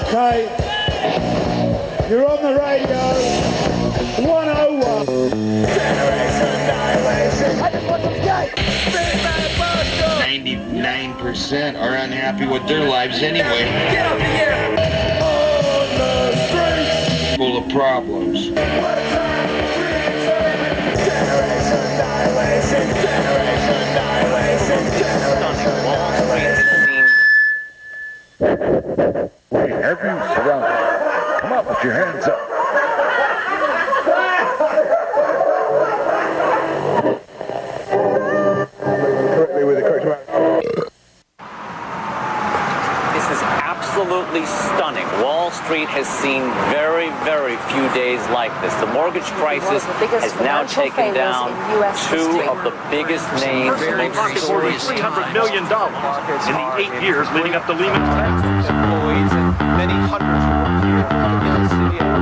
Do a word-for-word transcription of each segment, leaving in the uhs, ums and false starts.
Okay, you're on the radio, one oh one. Generation annihilation. I just want some skate. ninety-nine percent are unhappy with their lives anyway. Get up here. On the streets. Full of problems. Generation annihilation. Generation annihilation. Generation annihilation. We have you surrounded. Come on, put your hands up. Correctly with the correct amount. This is absolutely stunning. Wall Street has seen very, very few days like this. The mortgage crisis has now taken down two of the biggest names. More than three hundred million dollars in the eight years leading up to Lehman Brothers. Employees and many hundreds who work here in the city of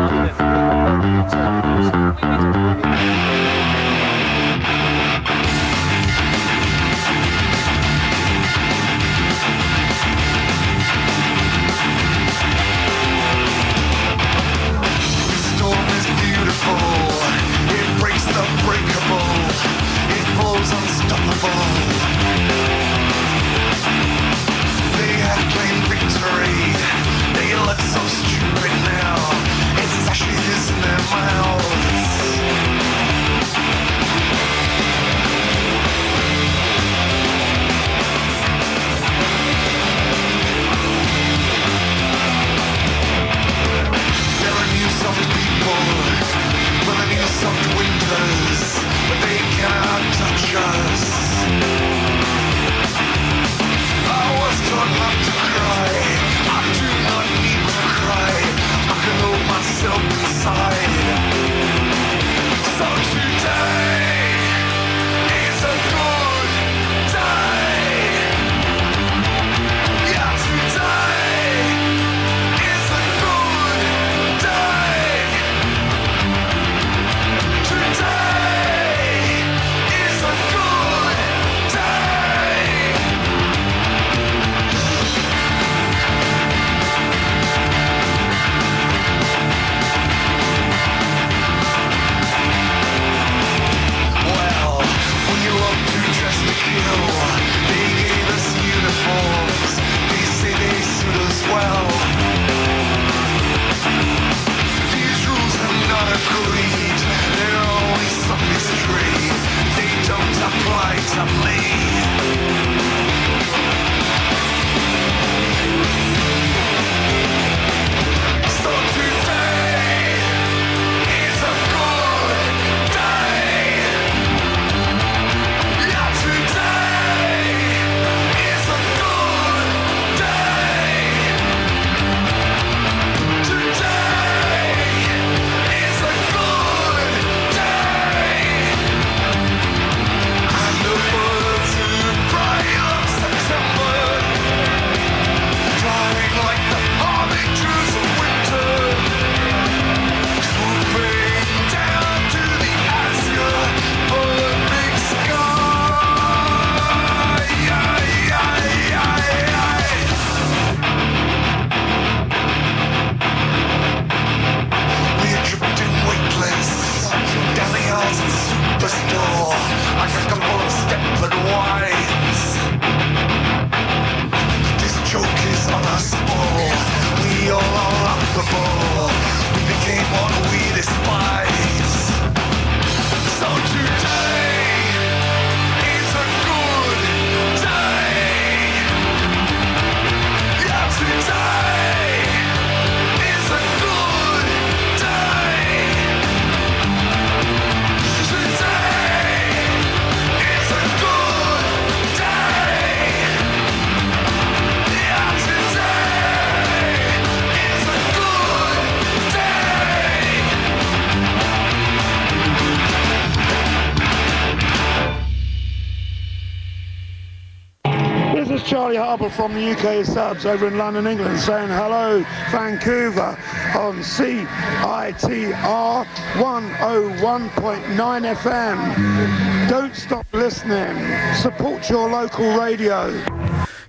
Charlie Harbour from the U K subs over in London, England, saying hello, Vancouver, on C I T R one oh one point nine F M. Don't stop listening. Support your local radio.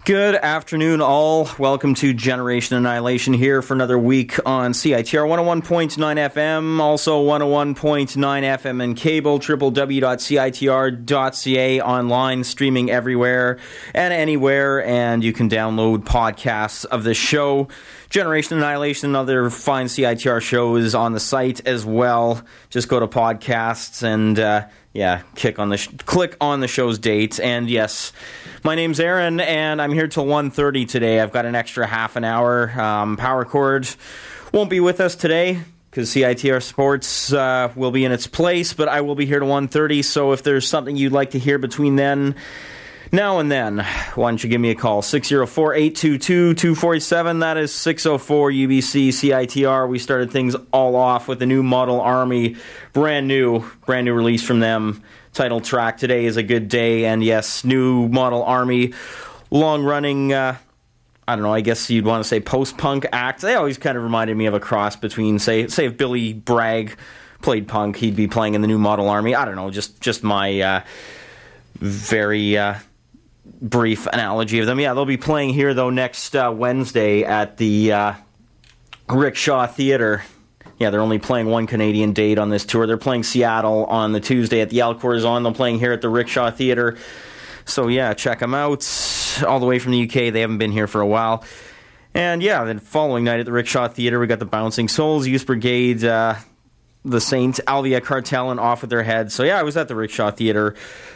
Good afternoon, all. Welcome to Generation Annihilation here for another week on C I T R one oh one point nine F M, also one oh one point nine F M and cable, w w w dot c i t r dot c a, online, streaming everywhere and anywhere, and you can download podcasts of this show. Generation Annihilation and other fine C I T R shows on the site as well. Just go to podcasts and, uh, yeah, kick on the sh- click on the show's dates. And yes, my name's Aaron, and I'm here till one thirty today. I've got an extra half an hour. Um, Power Chord won't be with us today because C I T R Sports uh, will be in its place, but I will be here till one thirty, so if there's something you'd like to hear between then, now and then, why don't you give me a call? six oh four, eight two two, two four seven. That is six oh four U B C C I T R. We started things all off with the new Model Army. Brand new, brand new release from them. Title track, Today is a Good Day. And yes, new Model Army. Long-running, uh, I don't know, I guess you'd want to say post-punk act. They always kind of reminded me of a cross between, say, say if Billy Bragg played punk, he'd be playing in the new Model Army. I don't know, just, just my uh, very... Uh, brief analogy of them. Yeah, they'll be playing here, though, next uh, Wednesday at the uh, Rickshaw Theatre. Yeah, they're only playing one Canadian date on this tour. They're playing Seattle on the Tuesday at the Al Corazon. They're playing here at the Rickshaw Theatre. So, yeah, check them out. All the way from the U K. They haven't been here for a while. And, yeah, then following night at the Rickshaw Theatre, we got the Bouncing Souls, Youth Brigade, uh, the Saints, Alvia Cartel, and Off With Their Heads. So, yeah, I was at the Rickshaw Theatre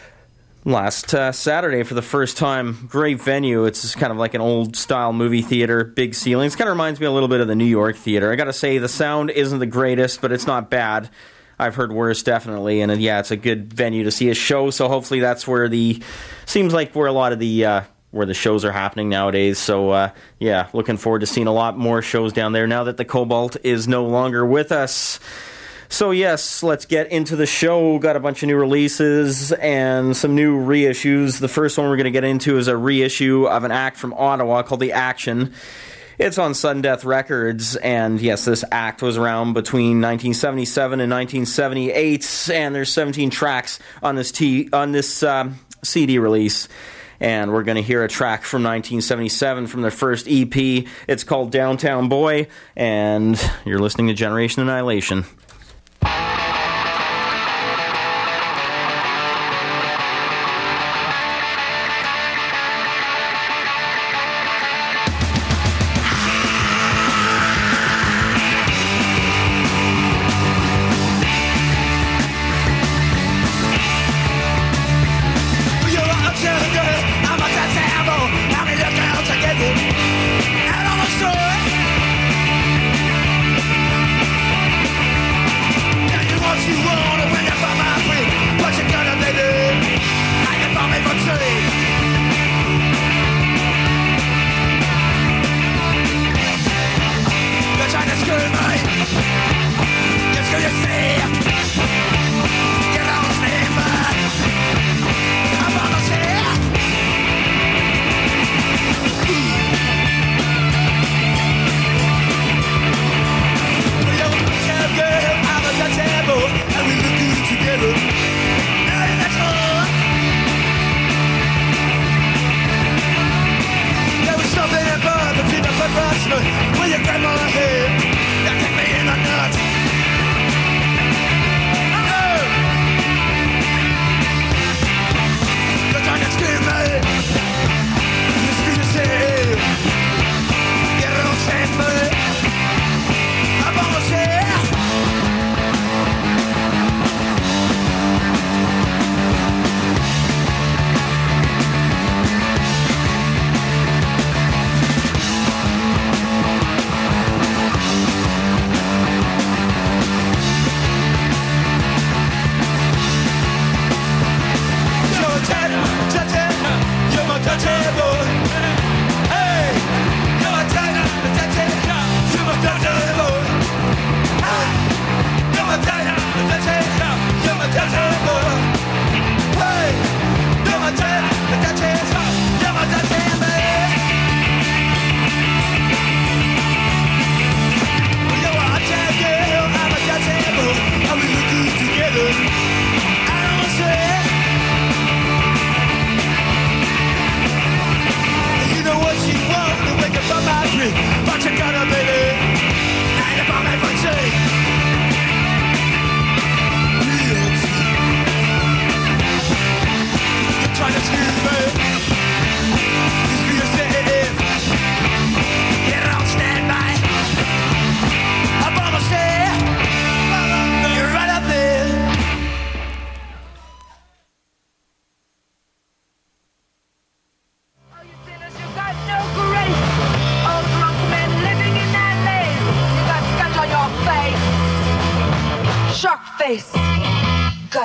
last uh, Saturday for the first time. Great venue. It's just kind of like an old-style movie theater, big ceilings. Kind of reminds me a little bit of the New York Theater. I gotta say, the sound isn't the greatest, but it's not bad. I've heard worse, definitely. And, uh, yeah, it's a good venue to see a show, so hopefully that's where the... Seems like where a lot of the... Uh, where the shows are happening nowadays. So, uh, yeah, looking forward to seeing a lot more shows down there now that the Cobalt is no longer with us. So yes, let's get into the show. Got a bunch of new releases and some new reissues. The first one we're going to get into is a reissue of an act from Ottawa called The Action. It's on Sudden Death Records, and yes, this act was around between nineteen seventy-seven and nineteen seventy-eight, and there's seventeen tracks on this T- on this um, C D release. And we're going to hear a track from nineteen seventy-seven from their first E P. It's called Downtown Boy, and you're listening to Generation Annihilation. And I'm a story.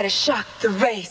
gonna shock the race.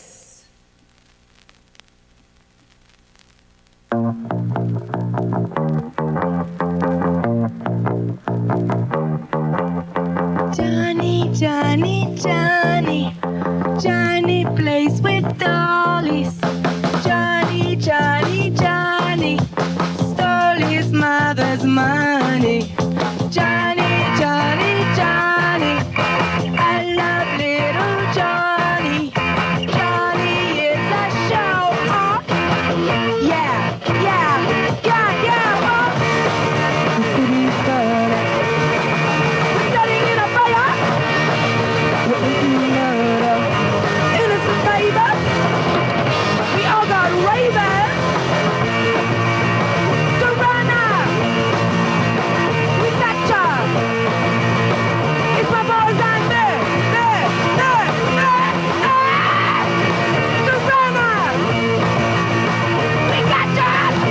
Johnny, Johnny, Johnny, Johnny plays with dollies. Johnny, Johnny, Johnny stole his mother's money. Johnny, Johnny, Johnny, I love little Johnny. Johnny is a show off. Yeah, yeah, yeah, yeah. Oh. The city's burning. We're starting in a fire. We're making murder. Innocent neighbors. We all got ravens. Corona. We got ya. It's my boys and me. Me, me, me, me. Corona. We got ya.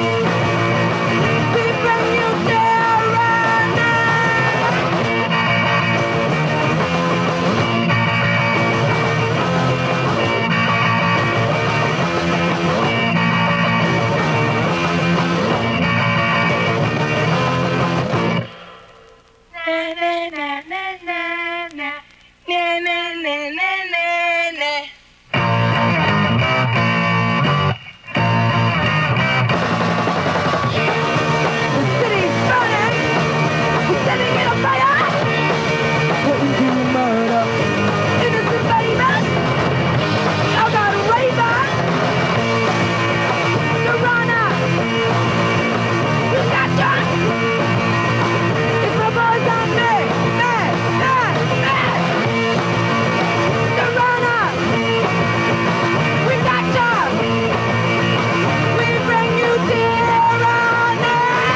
We bring you terror now. Na na na na na na na na na na na na. The city's burning. We're setting it on fire. We're making murder. Innocent babies. We all got ravens. Corona. We got ya. It's my boys and me, me, me, me. Corona, we got ya. We bring you tyranny.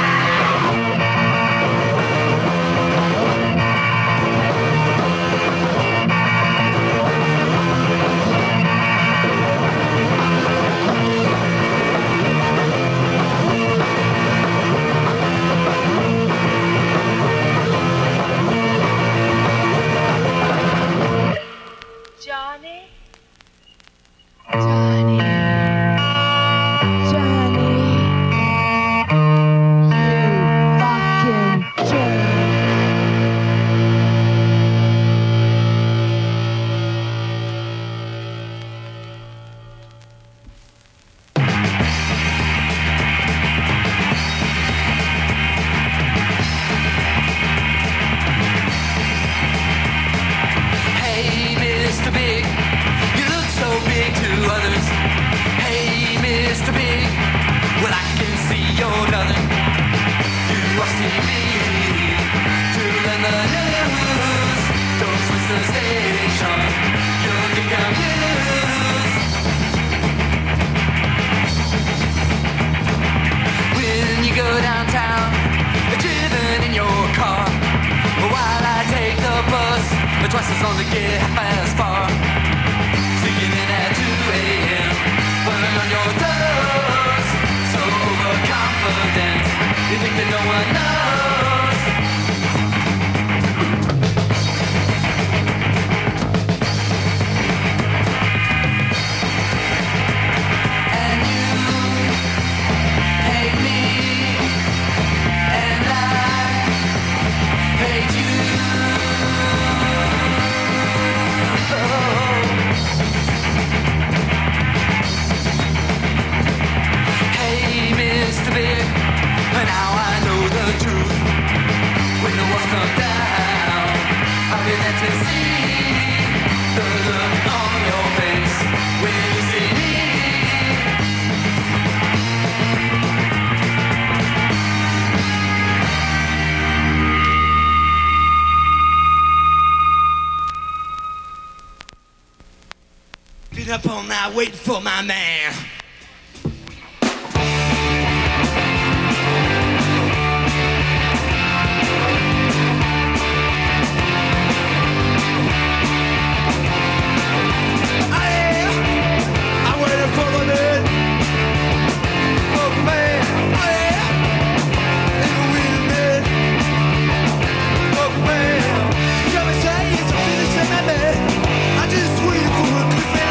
Johnny, Johnny, Johnny, you fucking jerk. Hey, Mister Big, you look so big to others. Hey, Mister Big, well I can see you're nothing. You watch T V to learn the news. Don't switch the station, you'll get confused. When you go downtown, driven in your car, while I take the bus, twice as long to get half as far. Sneaking in at two a.m., burning on your toes. So overconfident, you think that no one knows. And you hate me, and I hate you. Hey, Mister Big, now I know the truth. When the walls come down, I'll be there to see the look on your face when you see me. Been up all night waiting for my man. I just waited for a cliff.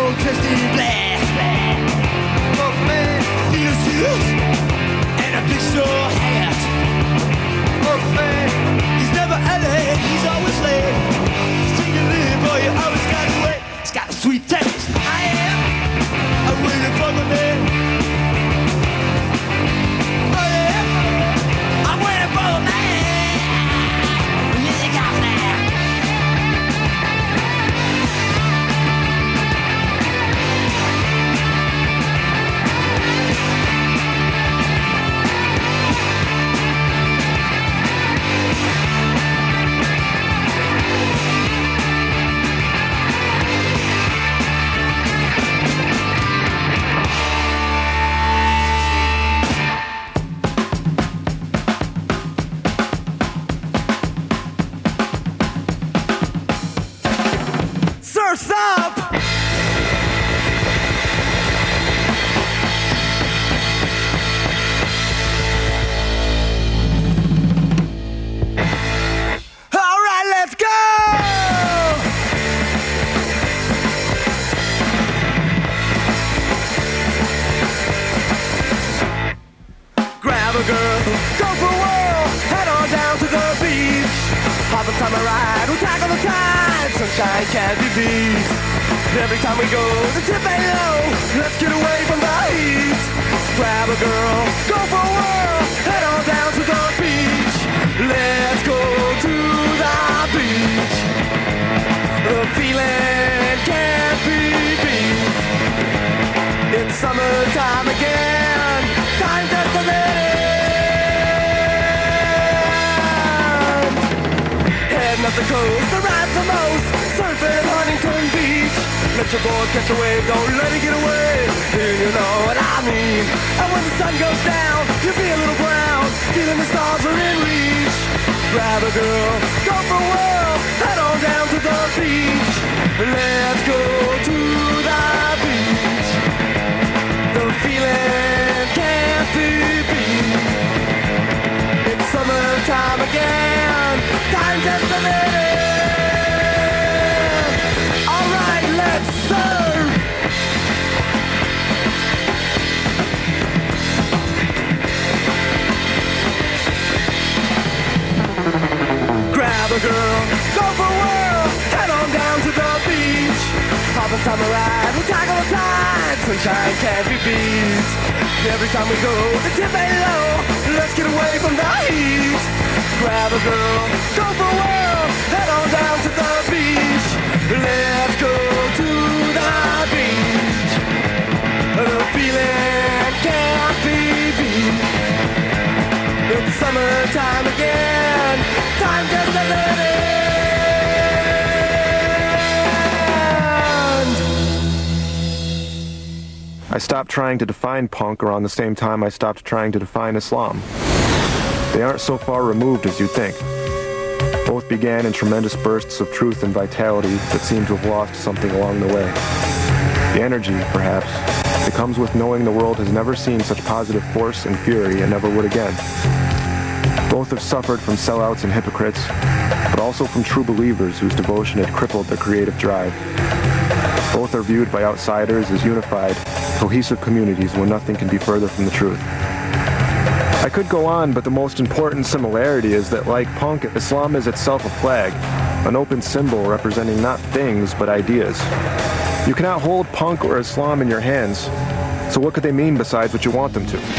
twisted blast. Muffman, Peter suit, and a big straw hat. Muffman, he's never early, he's always late. Singing little boy, you always got to wait. It's got a sweet taste. I am, I'm waiting for the man. Oh yeah, I'm waiting for the man. Surf's up! All right, let's go! Grab a girl, go for a whirl, head on down to the beach. Hop on time a ride, we'll tackle the tide. Sunshine can't be beat. Every time we go, the tip ain't low. Let's get away from the heat. Grab a girl, go for a whirl, head on down to the beach. Let's go to the beach. The feeling can't be beat. It's summertime again. Time just a minute. Heading up the coast, the ride the most. Surfing Huntington Beach. Let your board catch a wave, don't let it get away. You know what I mean. And when the sun goes down, you'll be a little brown. Feeling the stars are in reach. Grab a girl, go for a whirl, head on down to the beach. Let's go to the beach. The feeling can't be beat. It's summertime again. Time just a minute. Let's surf! Grab a girl, go for a whirl, head on down to the beach. Hop on summer ride, we'll tackle the tide. Sunshine can't be beat. Every time we go, the tip ain't low. Let's get away from the heat. Grab a girl, go for a whirl, head on down to the beach. Let's go to the beach. The feeling can't be beat. It's summertime again. Time just a minute. I stopped trying to define punk around the same time I stopped trying to define Islam. They aren't so far removed as you'd think. Both began in tremendous bursts of truth and vitality that seem to have lost something along the way. The energy, perhaps, that comes with knowing the world has never seen such positive force and fury and never would again. Both have suffered from sellouts and hypocrites, but also from true believers whose devotion had crippled their creative drive. Both are viewed by outsiders as unified, cohesive communities where nothing can be further from the truth. I could go on, but the most important similarity is that, like punk, Islam is itself a flag, an open symbol representing not things, but ideas. You cannot hold punk or Islam in your hands, so what could they mean besides what you want them to?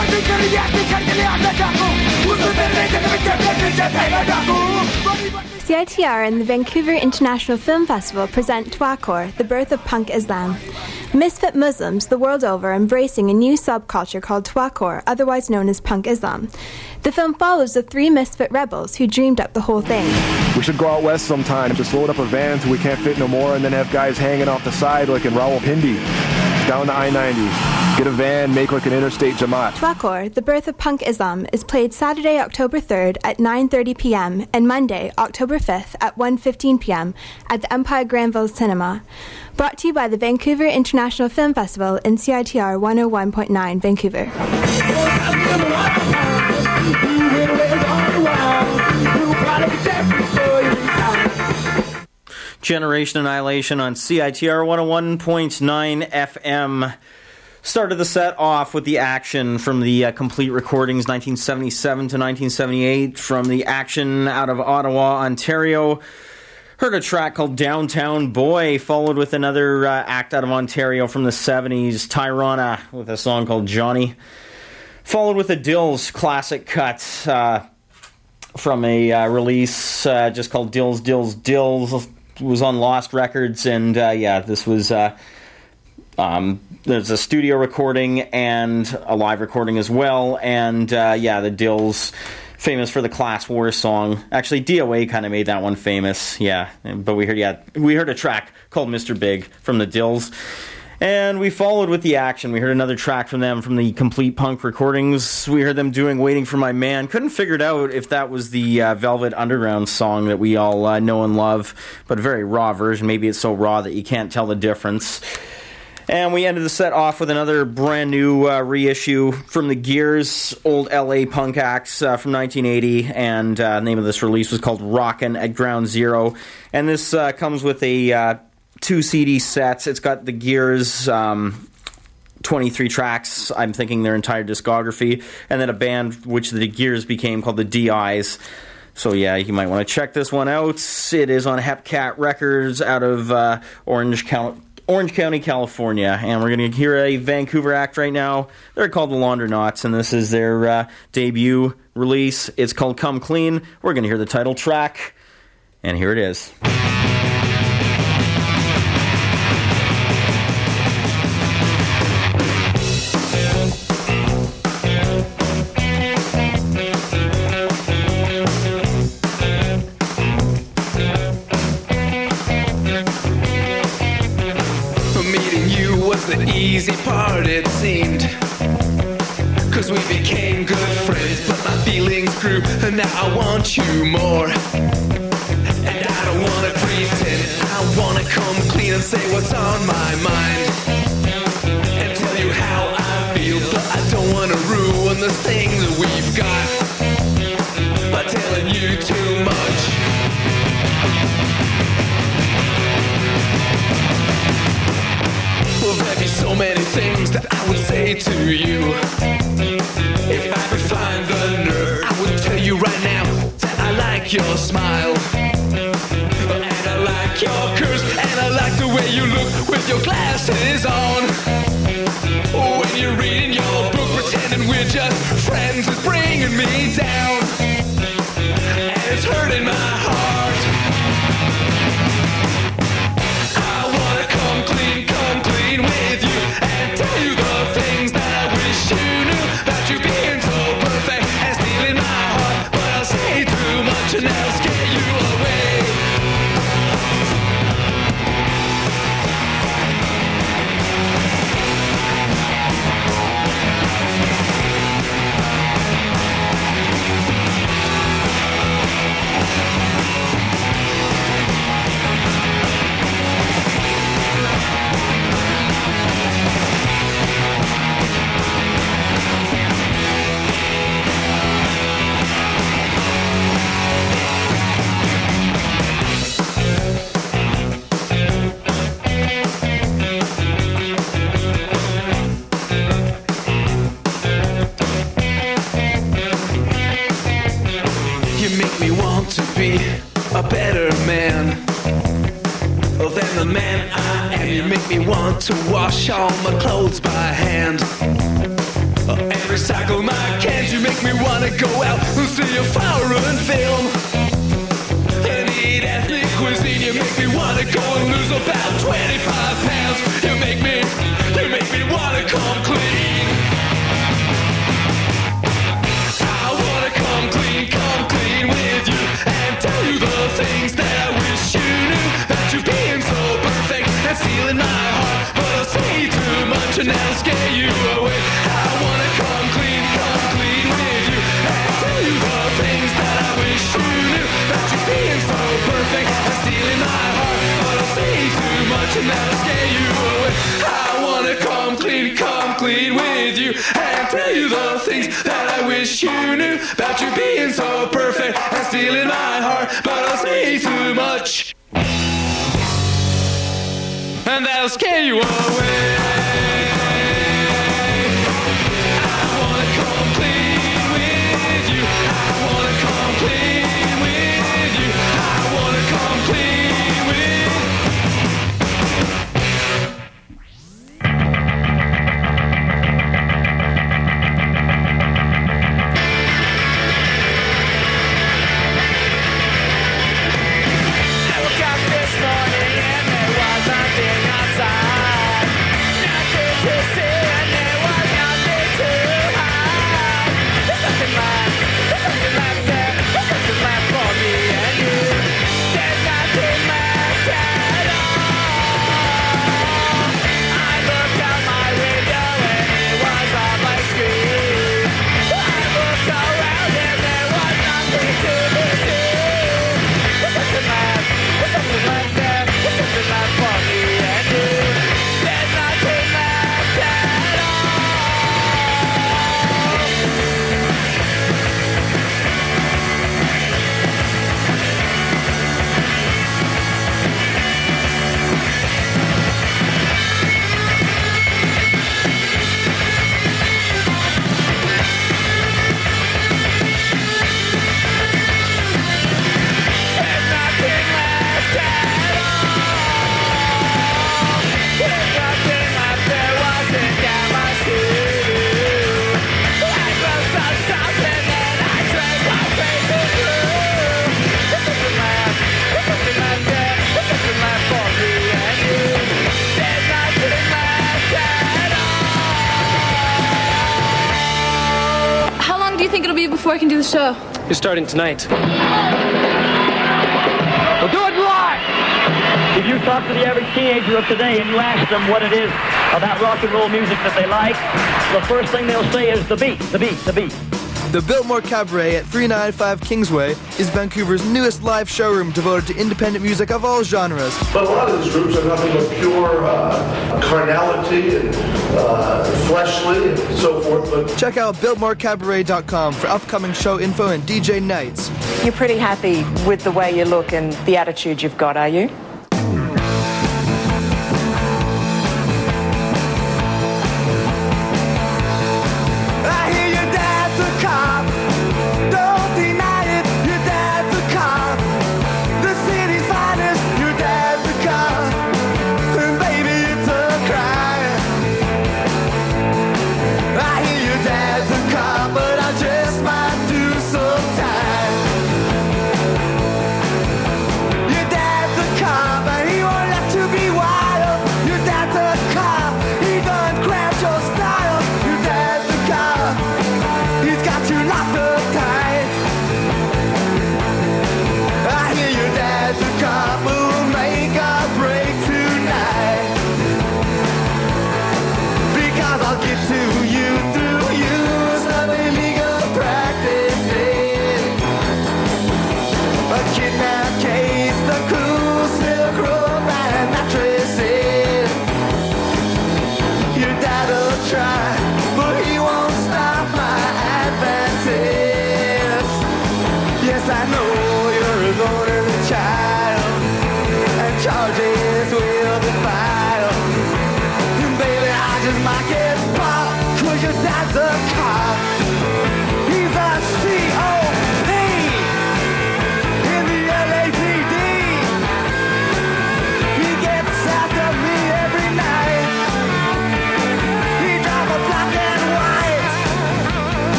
C I T R and the Vancouver International Film Festival present Twakor, the birth of punk Islam. Misfit Muslims the world over embracing a new subculture called Twakor, otherwise known as punk Islam. The film follows the three misfit rebels who dreamed up the whole thing. We should go out west sometime, just load up a van till we can't fit no more, and then have guys hanging off the side like in Rawalpindi, down to I ninety. Get a van, make like an interstate Jamaat. Twakor, the birth of punk Islam, is played Saturday, October third at nine thirty p.m. and Monday, October fifth at one fifteen p.m. at the Empire Granville Cinema. Brought to you by the Vancouver International Film Festival and C I T R one oh one point nine Vancouver. Generation Annihilation on C I T R one oh one point nine F M. Started the set off with the Action from the uh, Complete Recordings nineteen seventy-seven to nineteen seventy-eight from the Action out of Ottawa, Ontario. Heard a track called Downtown Boy, followed with another uh, act out of Ontario from the seventies, Tyrana, with a song called Johnny. Followed with a Dills classic cut uh, from a uh, release uh, just called Dills, Dills, Dills. It was on Lost Records, and uh, yeah, this was... Uh, um, there's a studio recording and a live recording as well, and uh, yeah, the Dills... famous for the Class War song. Actually, D O A kind of made that one famous, yeah. But we heard, yeah, we heard a track called Mister Big from the Dills. And we followed with the Action. We heard another track from them from the Complete Punk Recordings. We heard them doing Waiting for My Man. Couldn't figure it out if that was the uh, Velvet Underground song that we all uh, know and love, but a very raw version. Maybe it's so raw that you can't tell the difference. And we ended the set off with another brand new uh, reissue from the Gears, old L A punk acts uh, from nineteen eighty, and uh, the name of this release was called Rockin' at Ground Zero. And this uh, comes with a uh, two C D set. It's got the Gears um, twenty-three tracks, I'm thinking their entire discography, and then a band which the Gears became called the D Is. So yeah, you might want to check this one out. It is on Hepcat Records out of uh, Orange County. Orange County, California, and we're going to hear a Vancouver act right now. They're called the Laundronauts, and this is their uh, debut release. It's called Come Clean. We're going to hear the title track, and here it is. The easy part, it seemed, cause we became good friends, but my feelings grew, and now I want you more. And I don't wanna pretend, I wanna come clean and say what's on my mind, and tell you how I feel, but I don't wanna ruin the things that we've got by telling you too much. Well, there'd be so many things that I would say to you. If I could find the nerve, I would tell you right now that I like your smile, and I like your curves, and I like the way you look with your glasses on. When you're reading your book, pretending we're just friends, is bringing me down, and it's hurting my heart. I wanna come clean, come clean with you, and tell you the things that I wish you knew about you being so perfect and stealing my heart. But I'll say too much and I'll scare you away. A better man than the man I am. You make me want to wash all my clothes by hand and recycle my cans. You make me want to go out and see a foreign film and eat ethnic cuisine. You make me want to go and lose about twenty-five pounds. You make me, you make me want to come clean. I want to come clean, come clean with you, and tell you the things that I wish you knew about you being so perfect and stealing my heart. But I'll say too much and I'll scare you away. I wanna come clean, come clean with you, and tell you the things that I wish you knew about you being so perfect and stealing my heart. But I'll say too much and I'll scare you away. I wanna come clean, come clean with you, and tell you the things that I wish you knew about you being so perfect and stealing my heart. But I'll say too much. and they'll scare you away. I wanna come clean with you. I wanna come clean with you. I wanna come clean with you. I woke up this morning and there was nothing outside. Nothing to see and there was nothing to hide. There's nothing left, there's nothing left there. There's nothing left for me and you. There's nothing left at all. I looked out my window and it was a blank screen. I looked around and there was nothing to be seen. There's nothing left, there's nothing left there. There's nothing left for me and you. There's nothing left at all. There's nothing left at all. There's nothing left, there wasn't that much to do. I broke some stuff and then I drank my crazy through. There's nothing left, there's nothing left there. There's nothing left for me and you. There's nothing left at all. How long do you think it'll be before I can do the show? You're starting tonight. We'll do it live! If you talk to the average teenager of today and you ask them what it is about rock and roll music that they like, the first thing they'll say is the beat, the beat, the beat. The Biltmore Cabaret at three ninety-five Kingsway is Vancouver's newest live showroom devoted to independent music of all genres. But a lot of these groups are nothing but pure uh, carnality and uh, fleshly and so forth. But Check out biltmore cabaret dot com for upcoming show info and D J nights. You're pretty happy with the way you look and the attitude you've got, are you? I hear your dad's a cop. Don't deny it, your dad's a cop. The city's finest, your dad's a cop. And baby, it's a crime. I hear your dad's a cop, but I just might do some time. Your dad's a cop.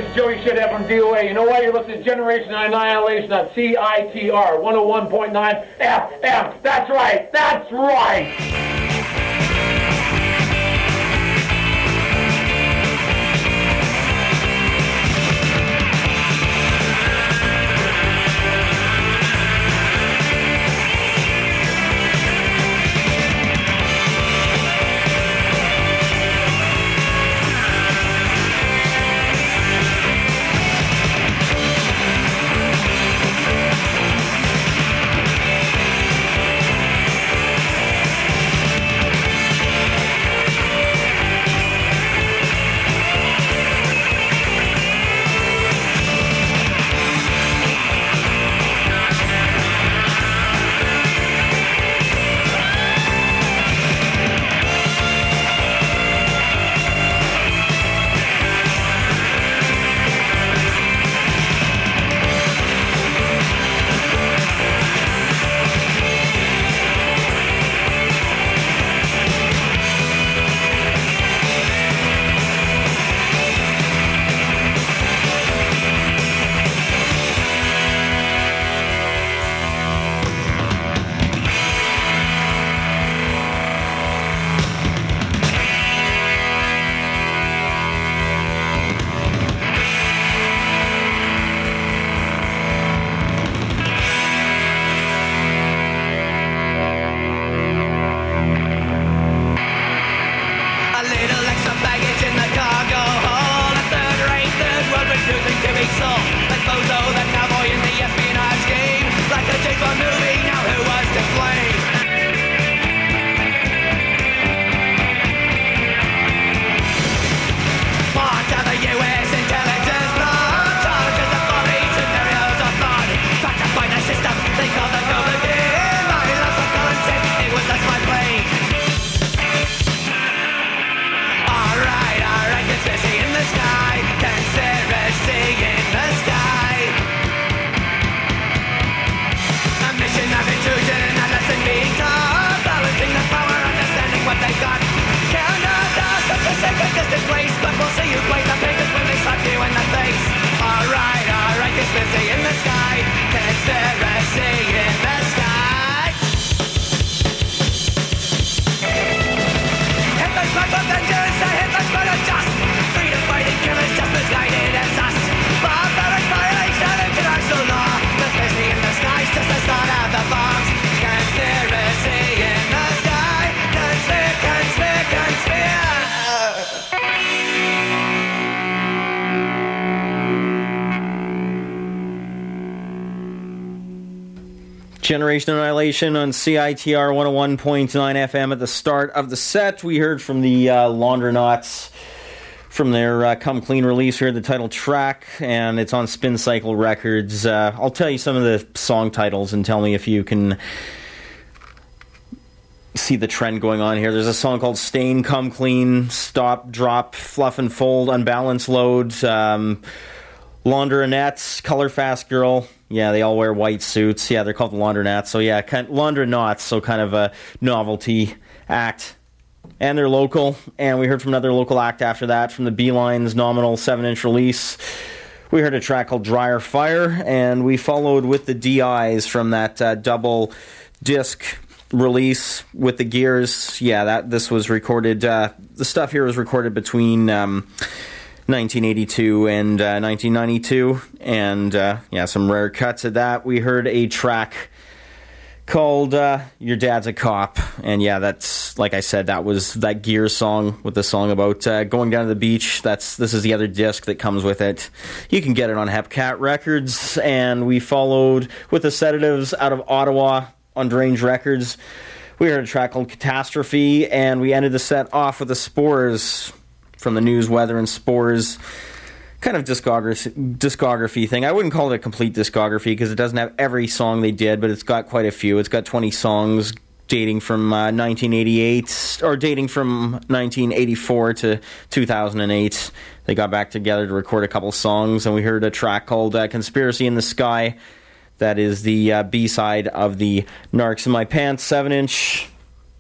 is Joey Shithead from D O A. You know why? You're listening to Generation Annihilation on C I T R one oh one point nine F M. That's right. That's right. Generation Annihilation on C I T R one oh one point nine F M. At the start of the set, we heard from the uh, Laundronauts from their uh, Come Clean release here, the title track, and it's on Spin Cycle Records. Uh, I'll tell you some of the song titles and tell me if you can see the trend going on here. There's a song called Stain, Come Clean, Stop, Drop, Fluff and Fold, Unbalanced Load, um, Laundronettes, Color Fast Girl. Yeah, they all wear white suits. Yeah, they're called the Laundronauts. So yeah, kind, Laundronauts, so kind of a novelty act. And they're local. And we heard from another local act after that, from the Beeline's nominal seven-inch release. We heard a track called Dryer Fire, and we followed with the D Is from that uh, double disc release with the Gears. Yeah, that this was recorded. Uh, the stuff here was recorded between Um, nineteen eighty-two and uh, nineteen ninety-two, and uh, yeah, some rare cuts of that. We heard a track called uh, Your Dad's a Cop, and yeah, that's, like I said, that was that Gears song with the song about uh, going down to the beach. That's This is the other disc that comes with it. You can get it on Hepcat Records, and we followed with the Sedatives out of Ottawa on Drange Records. We heard a track called Catastrophe, and we ended the set off with the Spores from the News, Weather, and Spores kind of discography, discography thing. I wouldn't call it a complete discography because it doesn't have every song they did, but it's got quite a few. It's got twenty songs dating from uh, nineteen eighty-eight, or dating from nineteen eighty-four to two thousand eight. They got back together to record a couple songs, and we heard a track called uh, Conspiracy in the Sky. That is the uh, B-side of the Narcs in My Pants seven-inch.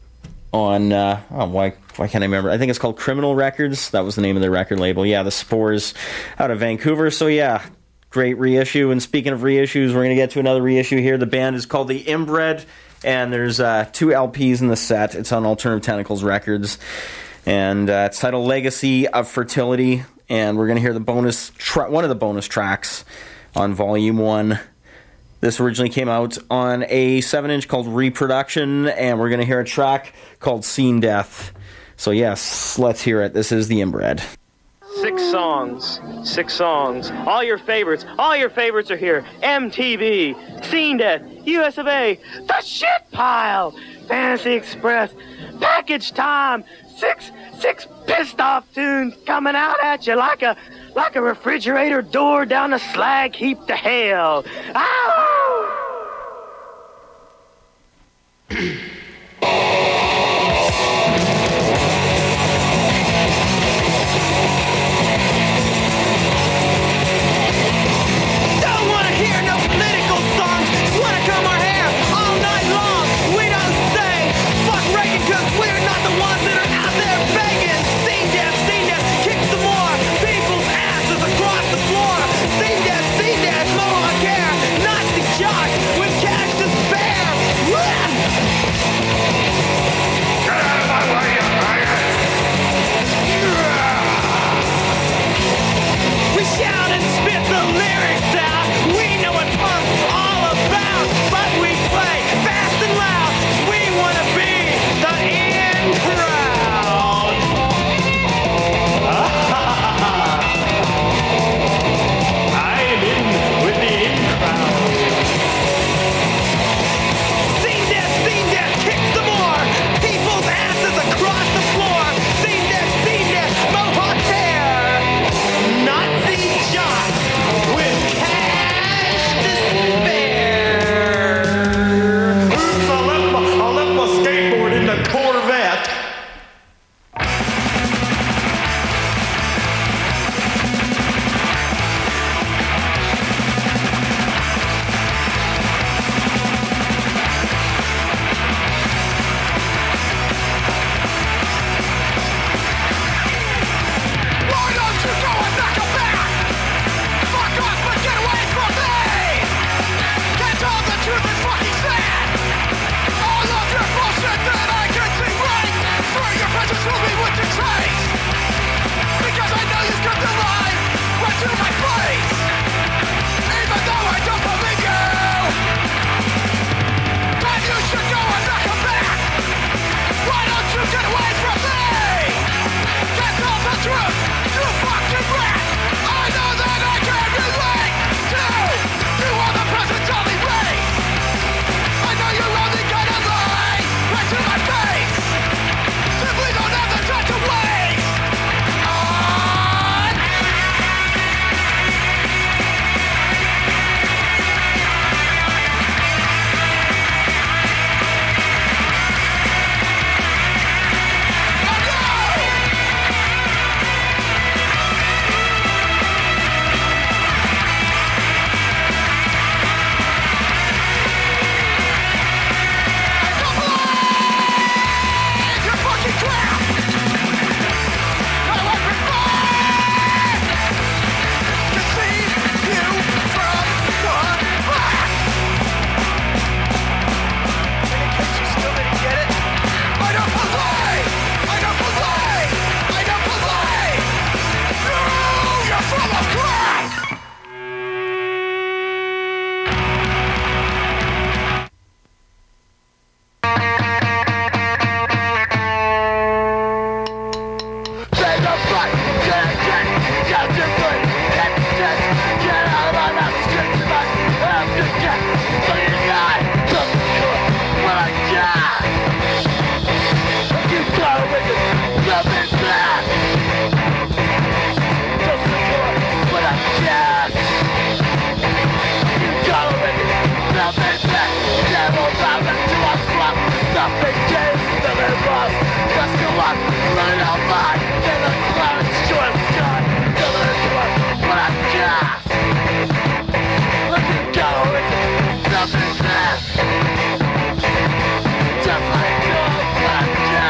on, uh, oh, why, why can't I remember? I think it's called Criminal Records. That was the name of their record label. Yeah, the Spores out of Vancouver. So, yeah, great reissue. And speaking of reissues, we're going to get to another reissue here. The band is called The Inbred, and there's uh, two L Ps in the set. It's on Alternative Tentacles Records. And uh, it's titled Legacy of Fertility. And we're going to hear the bonus tra- one of the bonus tracks on Volume one. This originally came out on a seven inch called Reproduction, and we're going to hear a track called Scene Death. So yes, let's hear it. This is The Inbred. Six songs, six songs, all your favorites, all your favorites are here. M T V, Scene Death, U S of A, The Shit Pile, Fantasy Express, Package Time, six, six pissed off tunes coming out at you like a, like a refrigerator door down a slag heap to hell. Ow! Just like you, but I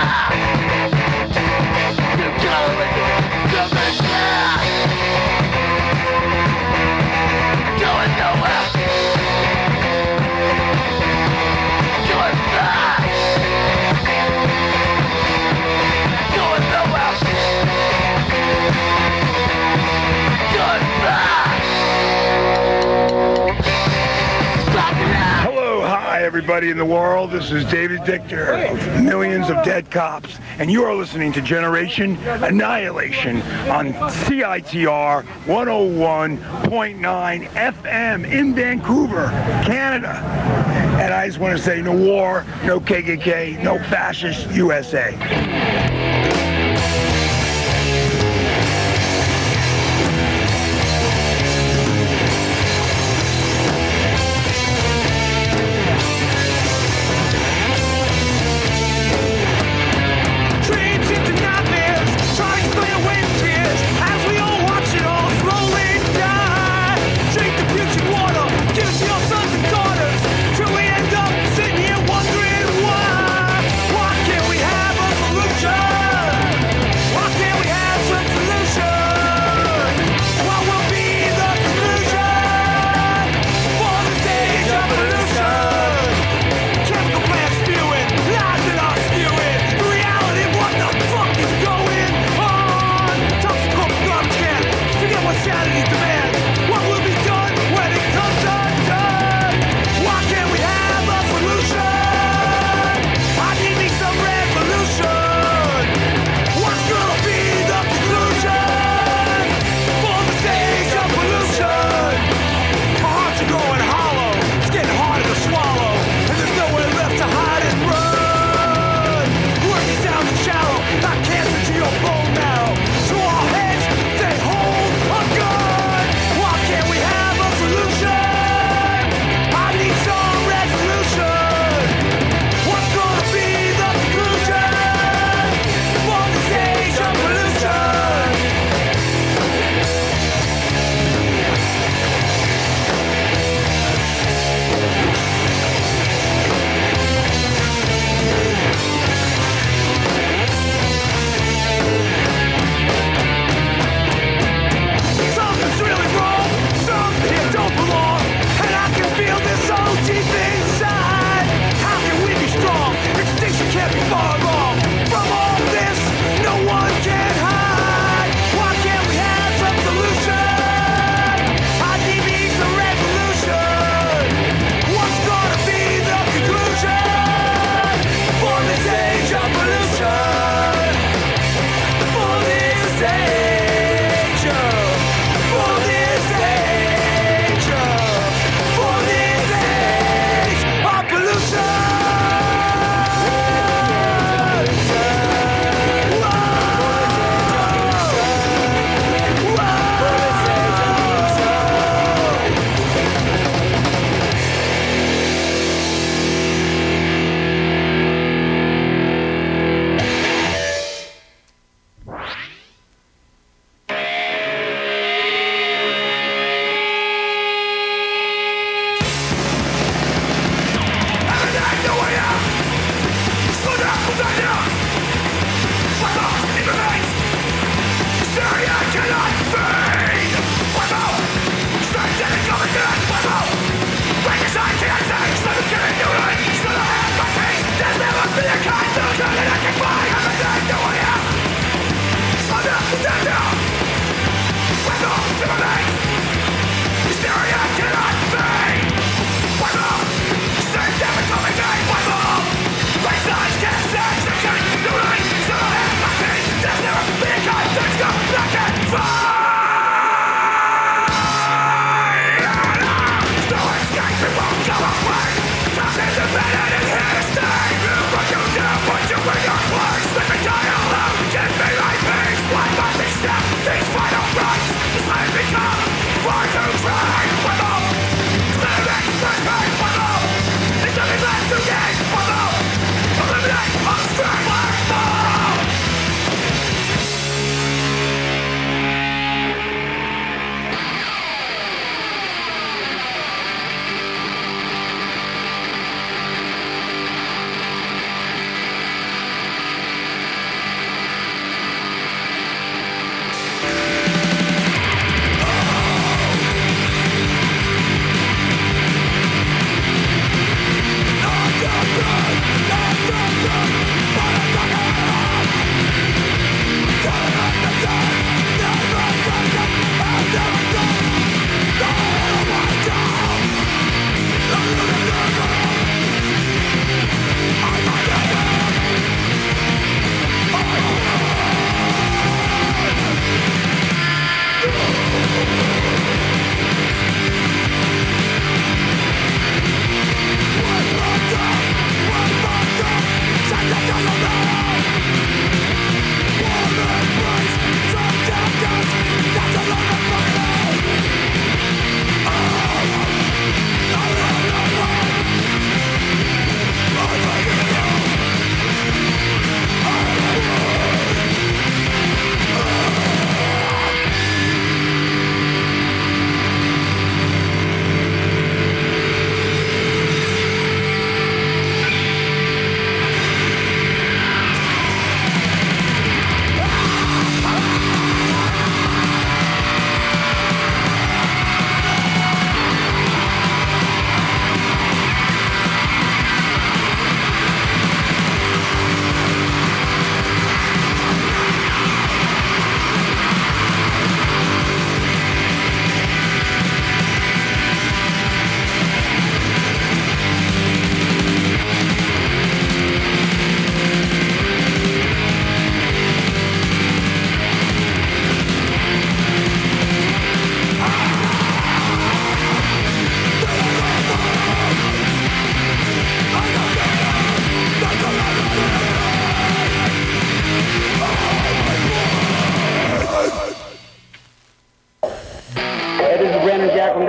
everybody in the world. This is David Dichter of Millions of Dead Cops, and you are listening to Generation Annihilation on C I T R one oh one point nine F M in Vancouver, Canada. And I just want to say no war, no K K K, no fascist U S A. Till we end up sitting here wondering why. Why can't we have a solution?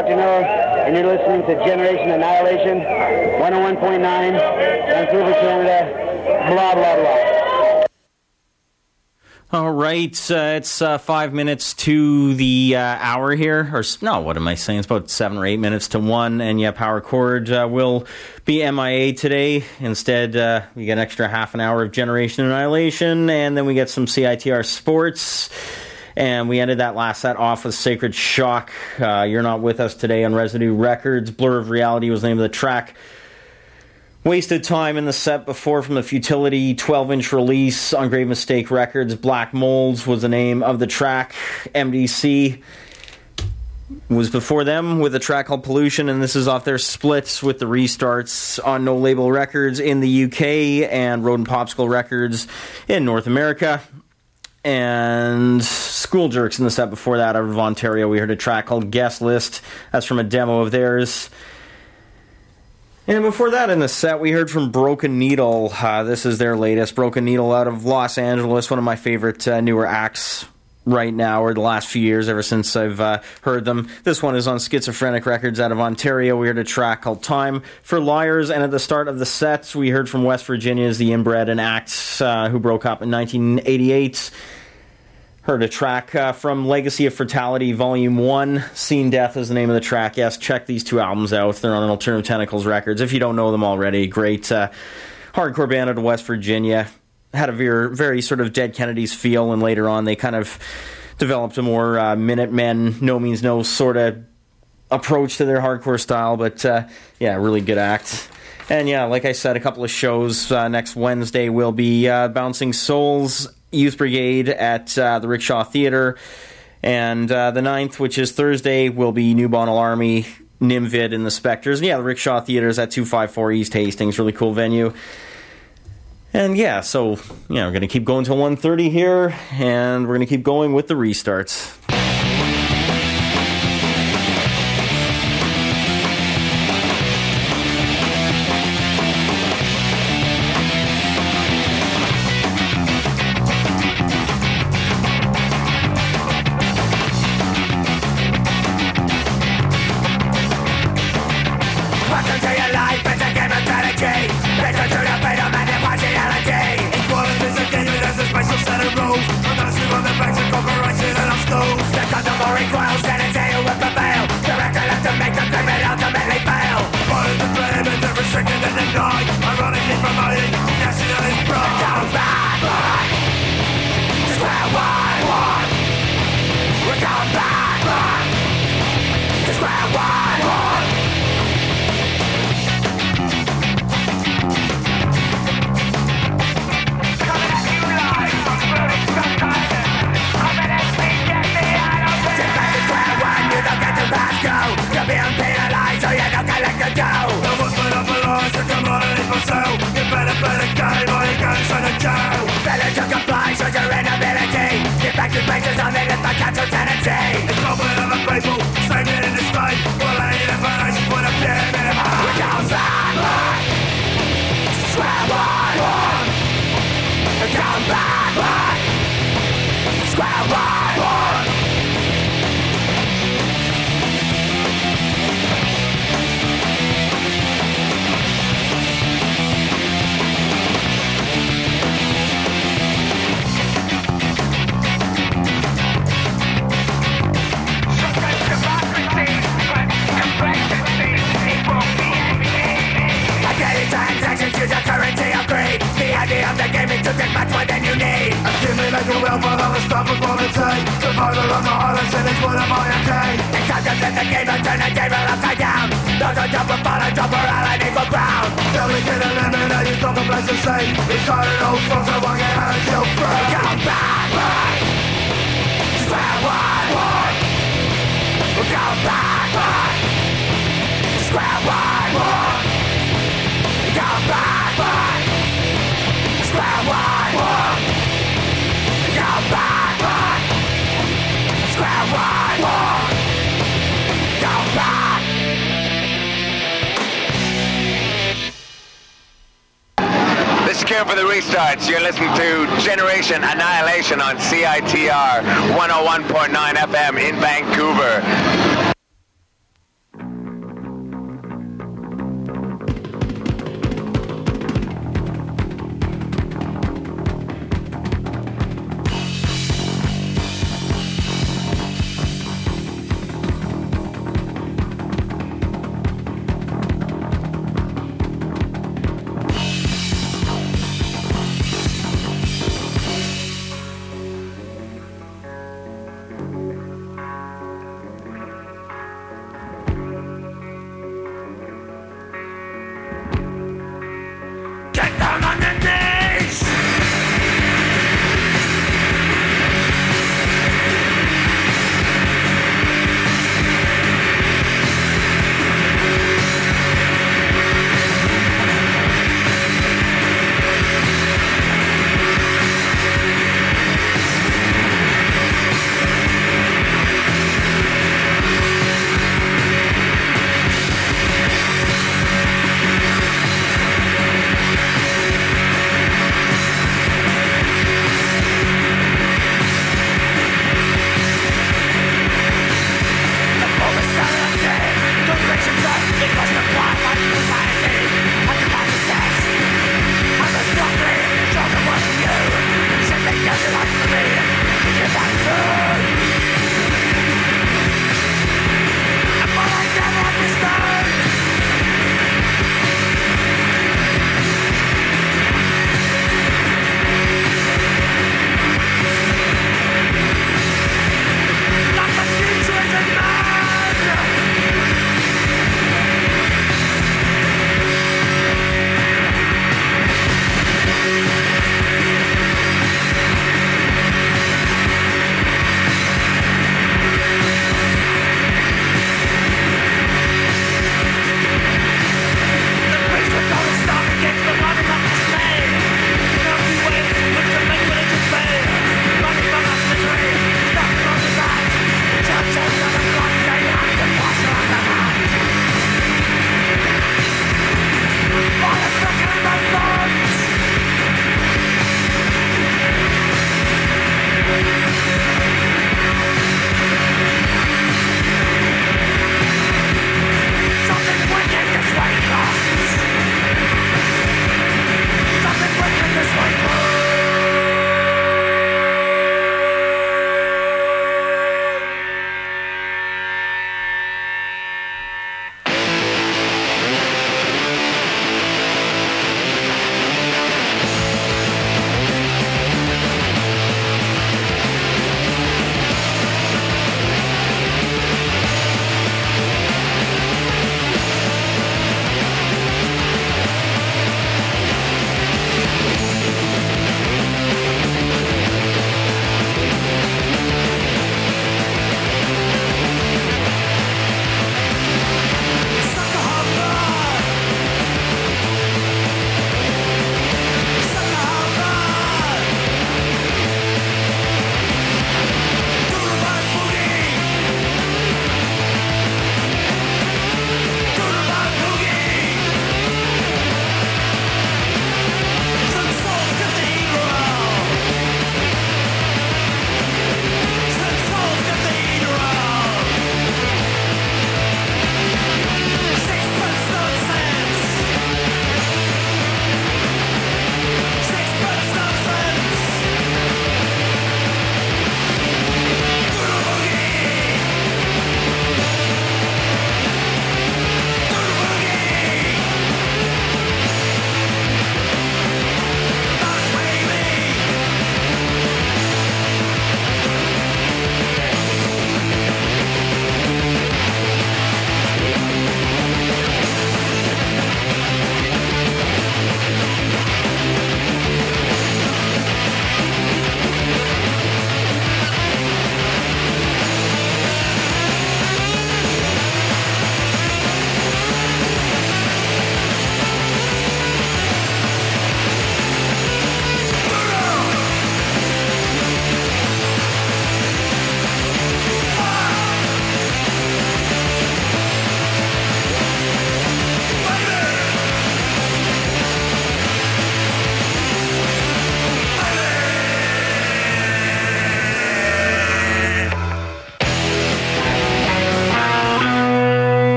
Doctor No, and you're listening to Generation Annihilation, one oh one point nine, Vancouver, Canada, blah, blah, blah. All right, uh, it's uh, five minutes to the uh, hour here. Or no, what am I saying? It's about seven or eight minutes to one. And yeah, Power Chord uh, will be M I A today. Instead, uh, we get an extra half an hour of Generation Annihilation, and then we get some C I T R Sports. And we ended that last set off with Sacred Shock. Uh, You're Not With Us Today on Residue Records. Blur of Reality was the name of the track. Wasted Time in the set before from the Futility twelve-inch release on Grave Mistake Records. Black Molds was the name of the track. M D C was before them with a track called Pollution, and this is off their splits with the Restarts on No Label Records in the U K and Road and Popsicle Records in North America. And School Jerks in the set before that out of Ontario. We heard a track called Guest List. That's from a demo of theirs. And before that in the set, we heard from Broken Needle. Uh, this is their latest. Broken Needle out of Los Angeles, one of my favorite uh, newer acts right now, or the last few years, ever since I've uh, heard them. This one is on Schizophrenic Records out of Ontario. We heard a track called Time for Liars, and at the start of the set, we heard from West Virginia's The Inbred, an act uh, who broke up in nineteen eighty-eight. Heard a track uh, from Legacy of Fatality, Volume one. Seen Death is the name of the track. Yes, check these two albums out. They're on Alternative Tentacles Records. If you don't know them already, great uh, hardcore band out of West Virginia. Had a very, very sort of Dead Kennedys feel, and later on they kind of developed a more uh, Minutemen, No Means No sort of approach to their hardcore style. But uh, yeah, really good act. And yeah, like I said, a couple of shows. Uh, next Wednesday will be uh, Bouncing Souls Youth Brigade at uh, the Rickshaw Theatre, and uh, the ninth, which is Thursday, will be New Bonnell Army, Nimvid, and the Spectres. And yeah, the Rickshaw Theatre is at two fifty-four East Hastings, really cool venue. And yeah, so yeah, we're going to keep going till one thirty here, and we're going to keep going with the Restarts. For the Restarts, you're listening to Generation Annihilation on C I T R one oh one point nine F M in Vancouver.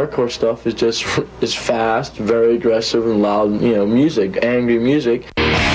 hardcore stuff is just is fast, very aggressive and loud, you know, music, angry music.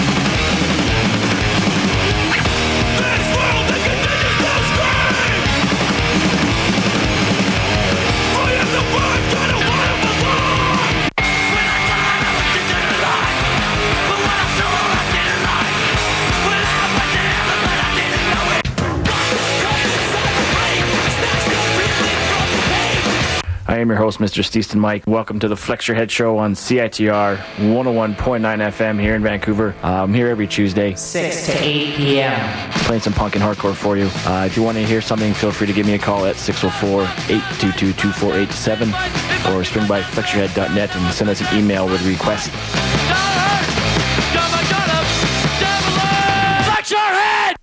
I am your host, Mister Steeston Mike. Welcome to the Flex Your Head Show on C I T R one oh one point nine F M here in Vancouver. Uh, I'm here every Tuesday. six to eight p.m. Playing some punk and hardcore for you. Uh, if you want to hear something, feel free to give me a call at six oh four, eight two two, two four eight seven or swing by flex your head dot net and send us an email with a request. Flex your head!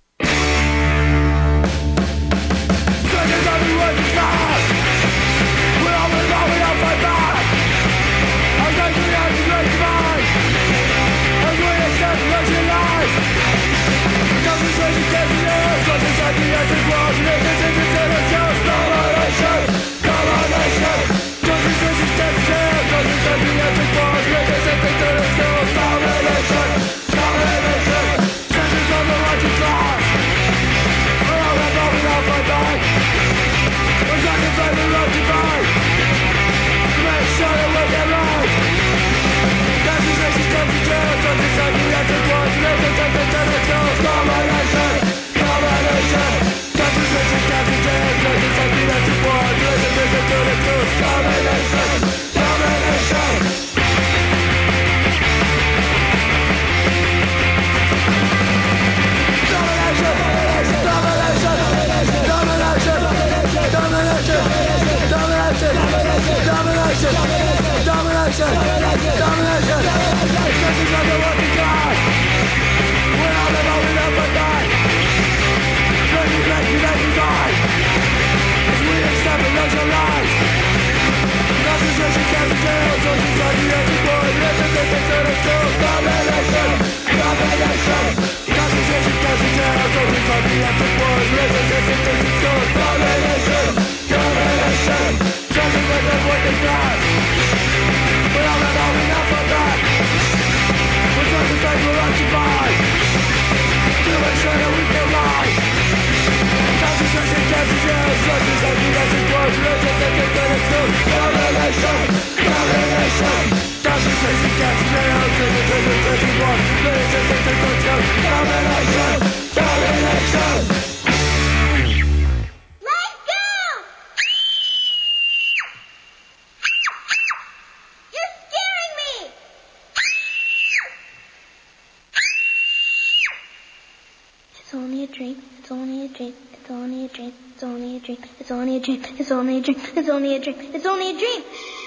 It's only a dream, it's only a dream, it's only a dream, it's only a dream, it's only a dream, it's only a dream, it's only a dream, it's only a dream.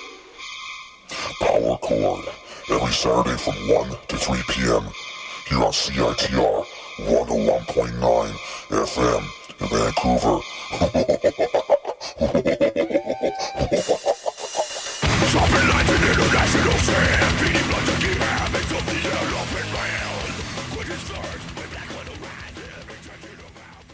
Power Chord, every Saturday from one to three p.m. here on C I T R one oh one point nine F M in Vancouver. Dropping lines in international sand, beating blood to keep habits of the elephant man. Quit his thirst, way back on the rise, every touch of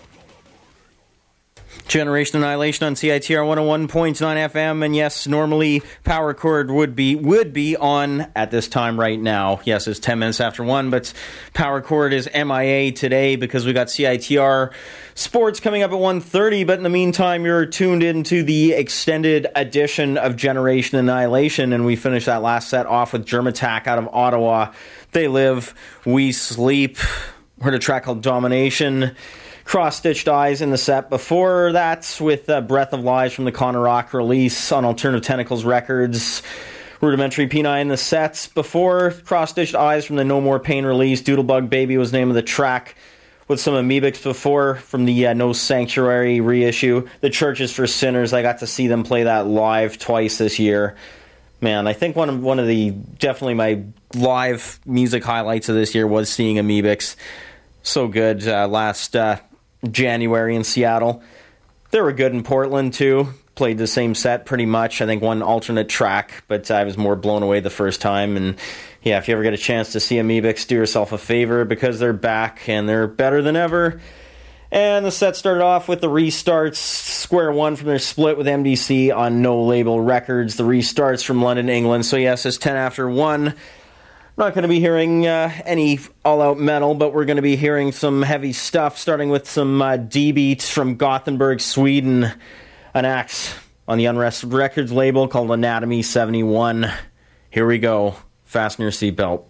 Generation Annihilation on C I T R one oh one point nine F M, and yes, normally Power Chord would be would be on at this time right now. Yes, it's ten minutes after one, but Power Chord is M I A today because we got C I T R Sports coming up at one thirty, but in the meantime, you're tuned into the extended edition of Generation Annihilation, and we finished that last set off with Germ Attack out of Ottawa. They Live, We Sleep. Heard a track called Domination. Cross-Stitched Eyes in the set before that with uh, Breath of Lies from the Connor Rock release on Alternative Tentacles Records. Rudimentary Peni in the sets before Cross-Stitched Eyes from the No More Pain release. Doodlebug Baby was the name of the track with some Amoebics before from the uh, No Sanctuary reissue. The Church is for Sinners. I got to see them play that live twice this year. Man, I think one of, one of the, definitely my live music highlights of this year was seeing Amoebics. So good. Uh, last... Uh, January in Seattle. They were good in Portland too. Played the same set pretty much. I think one alternate track, but I was more blown away the first time. And yeah, if you ever get a chance to see Amoebics, do yourself a favor because they're back and they're better than ever. And the set started off with the Restarts, square one from their split with M D C on No Label Records. The Restarts from London, England. So yes, it's ten after one. Not going to be hearing uh, any all-out metal, but we're going to be hearing some heavy stuff, starting with some uh, D-Beat from Gothenburg, Sweden. An axe on the Unrest Records label called Anatomy seventy-one. Here we go. Fasten your seatbelt.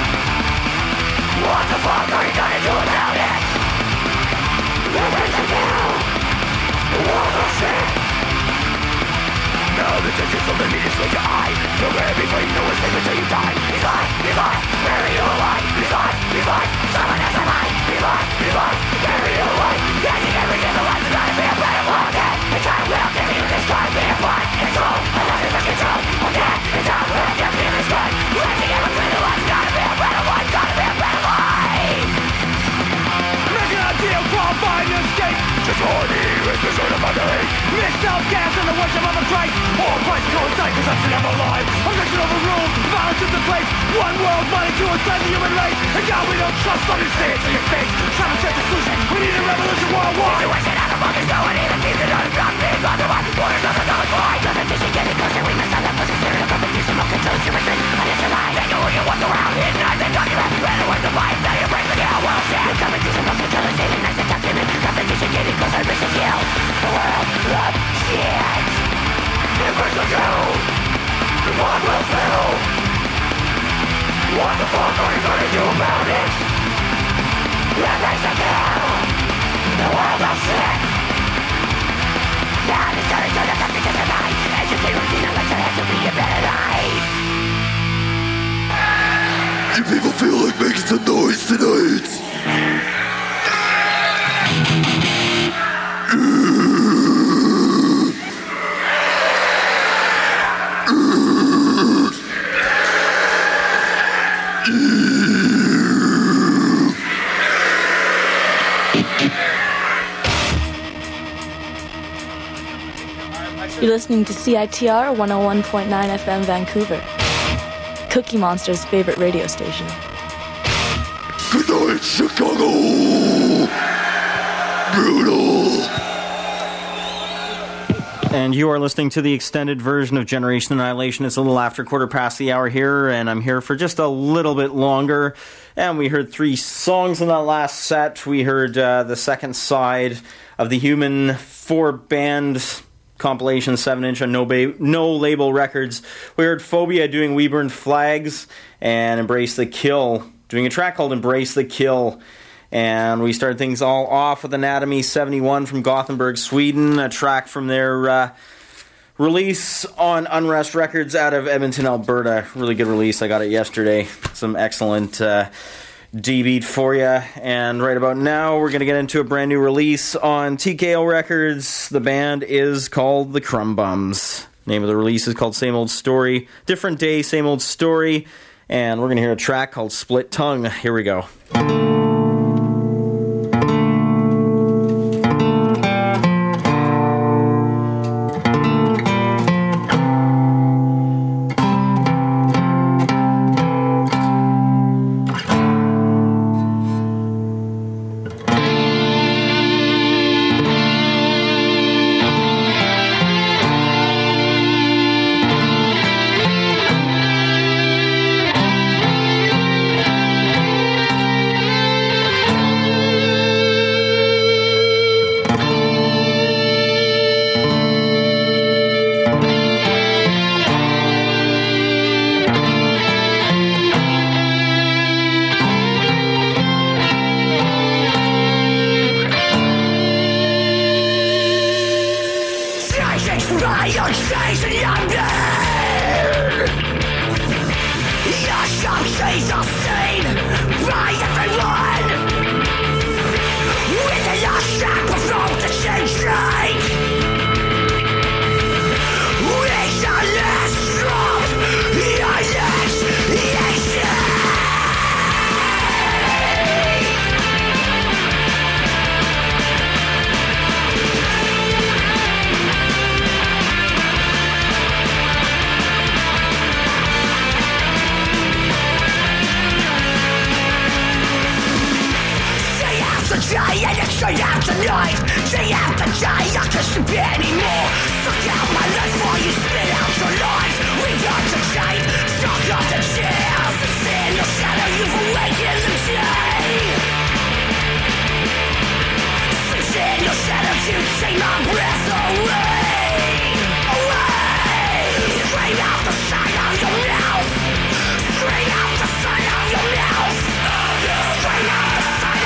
What the fuck are you gonna do about it? Who is the If people feel like making some noise tonight. You're listening to C I T R one oh one point nine F M Vancouver, Cookie Monster's favorite radio station. Good night, Chicago! Brutal! And you are listening to the extended version of Generation Annihilation. It's a little after quarter past the hour here, and I'm here for just a little bit longer. And we heard three songs in that last set. We heard uh, the second side of the Human four-band compilation seven inch on no, ba- no Label Records. We heard Phobia doing We Burn Flags, and Embrace the Kill doing a track called Embrace the Kill. And we started things all off with Anatomy seventy-one from Gothenburg, Sweden, a track from their uh, release on Unrest Records out of Edmonton, Alberta. Really good release. I got it yesterday. Some excellent uh, D-beat for you. And right about now, we're going to get into a brand new release on T K O Records. The band is called The Crumb Bums. Name of the release is called Same Old Story. Different day, same old story. And we're going to hear a track called Split Tongue. Here we go.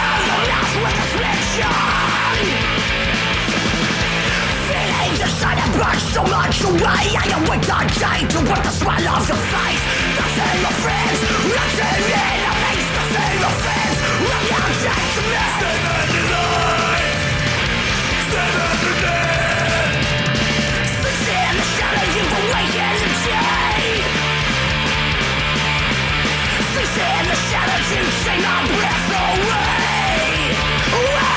Feeling the sun push so much away. I await the day to put the smile off your face. The same of friends, the same enemies, the same of friends. Will you take to me? Stand on the line, stand on the net. Sit in the shadow, you've awakened the day. Sit in the shadow, you sing our breath away. Away.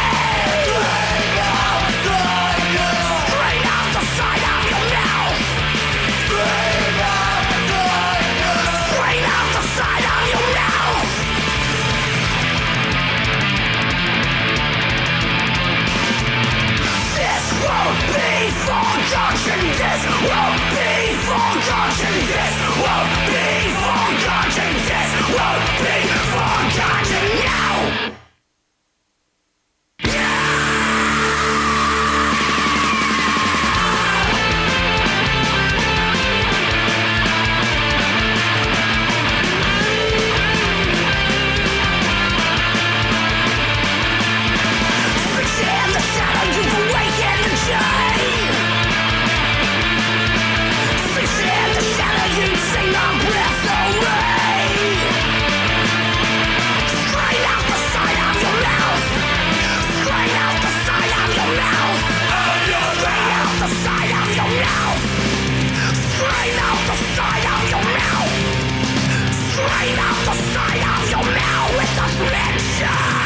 Forgotten, this won't be forgotten, this won't be forgotten, this won't be forgotten now! Pretend the shadow you've awakened the day. In the shadow, you sing our breath away. Straight out the side of your mouth. Straight out the side of your mouth. Straight out the side of your mouth. Straight out the side of your mouth. Straight out the side of your mouth with a slingshot.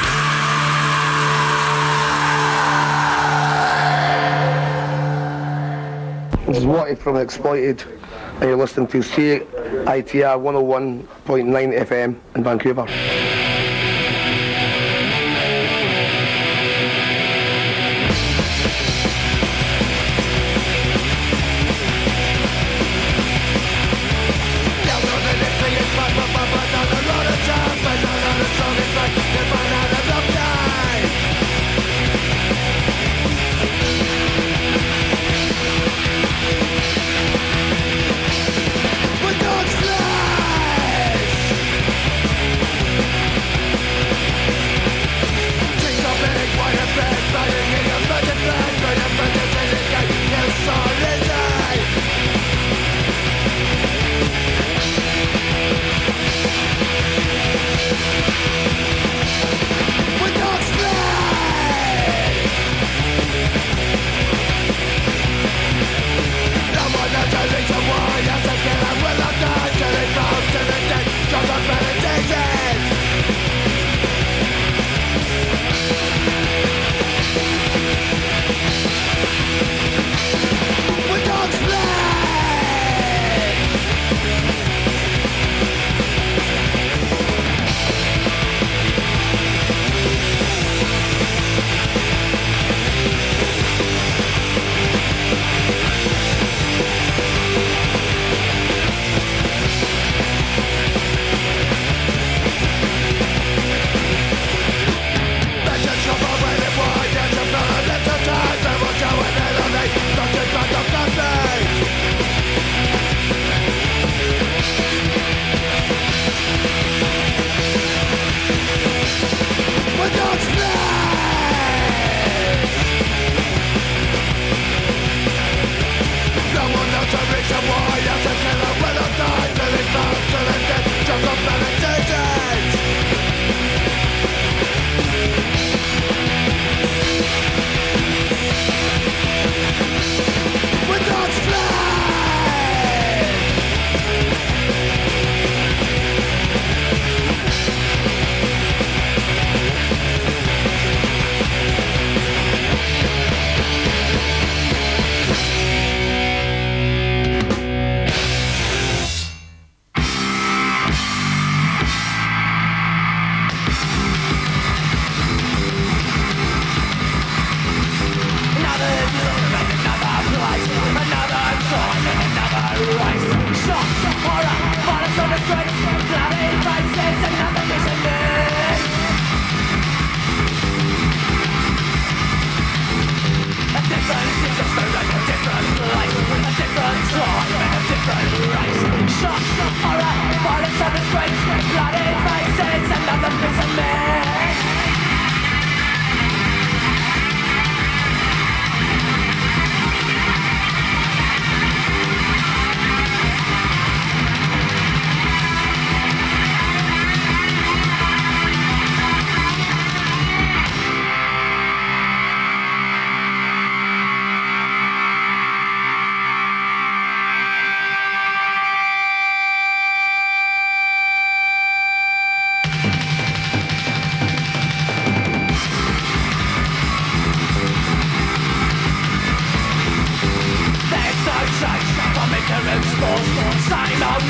This is Watty from Exploited, and you're listening to C I T R one oh one point nine F M in Vancouver. But don't flash!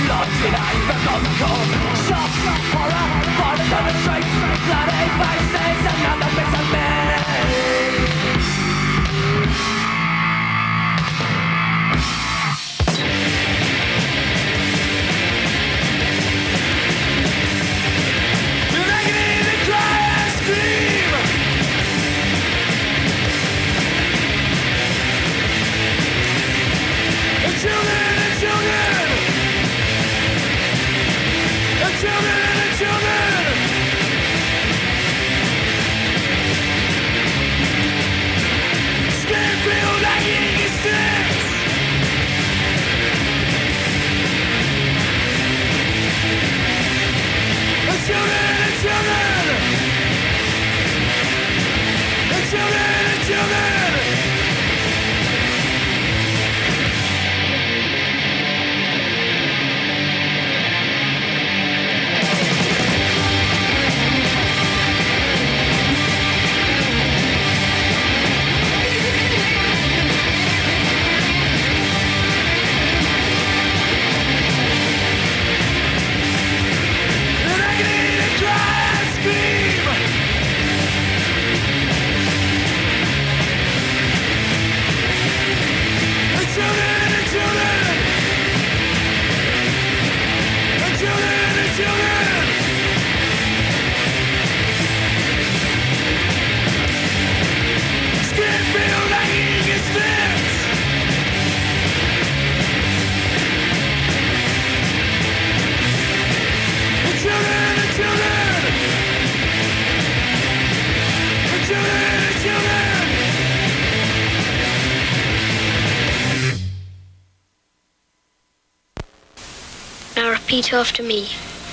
Repeat after me.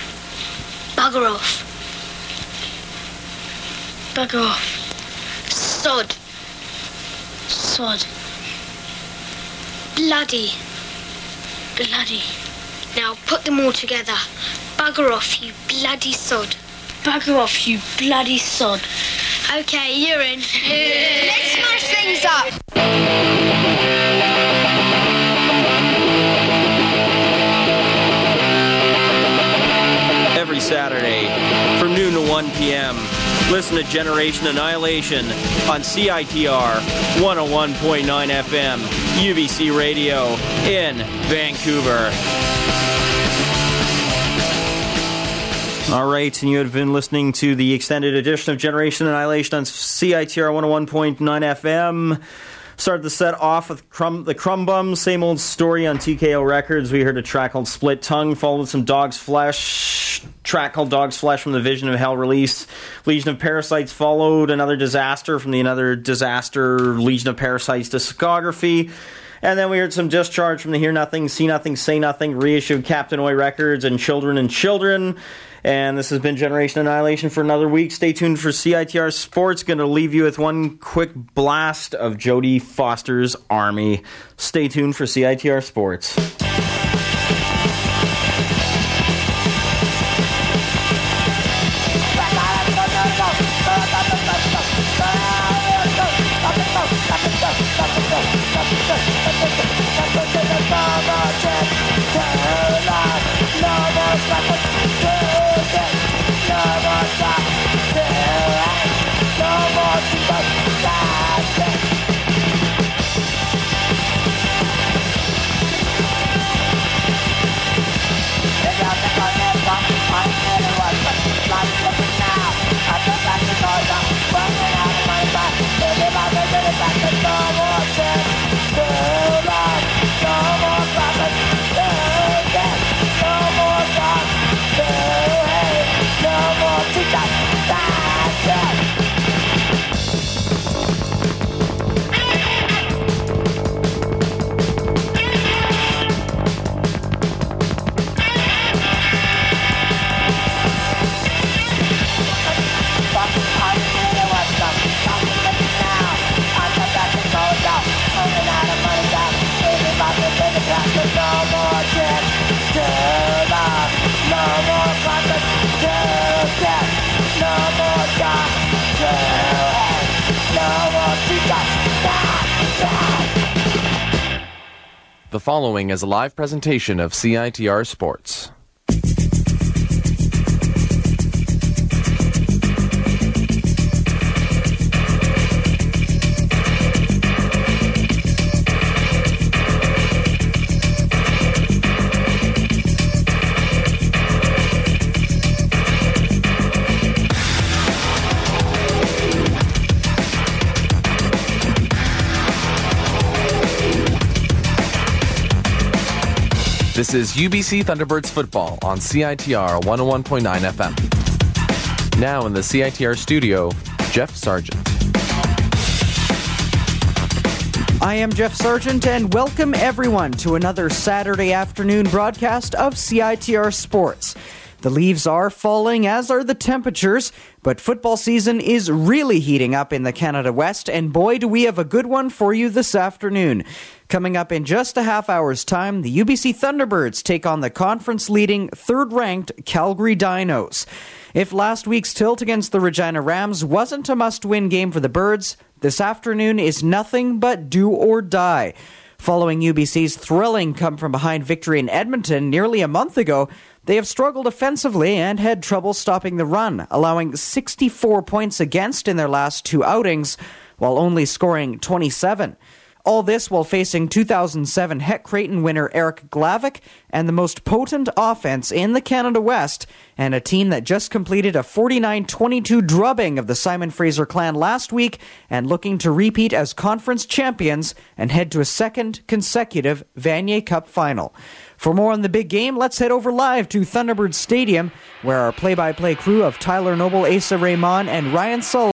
Bugger off. Bugger off. Sod. Sod. Bloody. Bloody. Now put them all together. Bugger off, you bloody sod. Bugger off, you bloody sod. Okay, you're in. Let's smash things up. Every Saturday from noon to one p.m. Listen to Generation Annihilation on C I T R one oh one point nine F M, U B C Radio in Vancouver. All right, and you have been listening to the extended edition of Generation Annihilation on C I T R one oh one point nine F M. Started the set off with Crumb, the Crumb Bums, same old story on T K O Records. We heard a track called Split Tongue, followed with some Dog's Flesh, track called Dog's Flesh from the Vision of Hell release. Legion of Parasites followed, another disaster from the Another Disaster Legion of Parasites discography. And then we heard some Discharge from the Hear Nothing, See Nothing, Say Nothing reissue of Captain Oi Records and Children and Children. And this has been Generation Annihilation for another week. Stay tuned for C I T R Sports. Going to leave you with one quick blast of Jodie Foster's Army. Stay tuned for C I T R Sports. The following is a live presentation of C I T R Sports. This is U B C Thunderbirds football on C I T R one oh one point nine F M. Now in the C I T R studio, Jeff Sargent. I am Jeff Sargent, and welcome everyone to another Saturday afternoon broadcast of C I T R Sports. The leaves are falling, as are the temperatures, but football season is really heating up in the Canada West, and boy, do we have a good one for you this afternoon. Coming up in just a half hour's time, the U B C Thunderbirds take on the conference-leading, third-ranked Calgary Dinos. If last week's tilt against the Regina Rams wasn't a must-win game for the Birds, this afternoon is nothing but do or die. Following U B C's thrilling come-from-behind victory in Edmonton nearly a month ago, they have struggled offensively and had trouble stopping the run, allowing sixty-four points against in their last two outings, while only scoring twenty-seven. All this while facing two thousand seven Heck Creighton winner Eric Glavick and the most potent offense in the Canada West, and a team that just completed a forty-nine twenty-two drubbing of the Simon Fraser clan last week and looking to repeat as conference champions and head to a second consecutive Vanier Cup final. For more on the big game, let's head over live to Thunderbird Stadium, where our play-by-play crew of Tyler Noble, Asa Raymond, and Ryan Sullivan